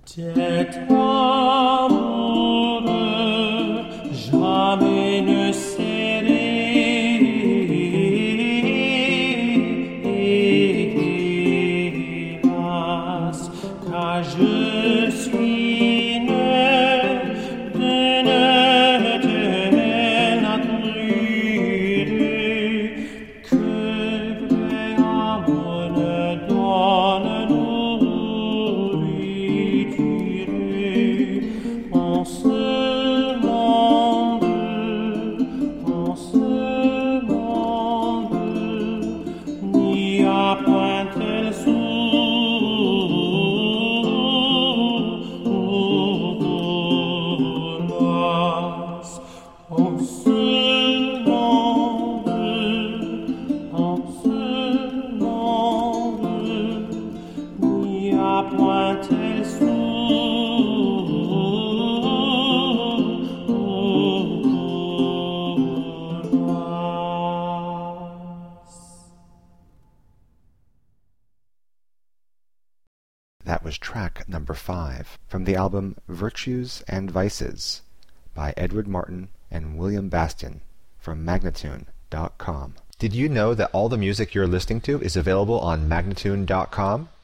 Cet amoureux jamais ne s'hélas, car je suis né d'une telle nature que vrai amour ne donne nourriture en ce monde, n'y a point tel soulas. En ce monde, n'y a point tel That was track number 5 from the album Virtues and Vices by Edward Martin and William Bastian from Magnatune.com. Did you know that all the music you're listening to is available on Magnatune.com?